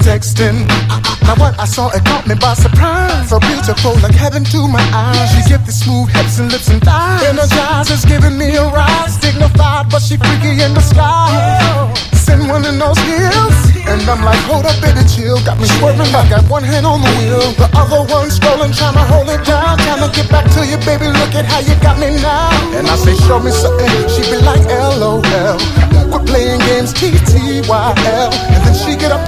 sexting. Now what I saw, it caught me by surprise. So beautiful, like heaven to my eyes. She give the smooth hips and lips and thighs. Energizes, giving me a rise. Dignified, but she freaky in the style. Send one in those heels, and I'm like, hold up, baby, chill. Got me swerving, I got one hand on the wheel, the other one scrolling, trying to hold it down. Trying to get back to you, baby, look at how you got me now. And I say, show me something. She be like, LOL. Quit playing games, TTYL. And then she get up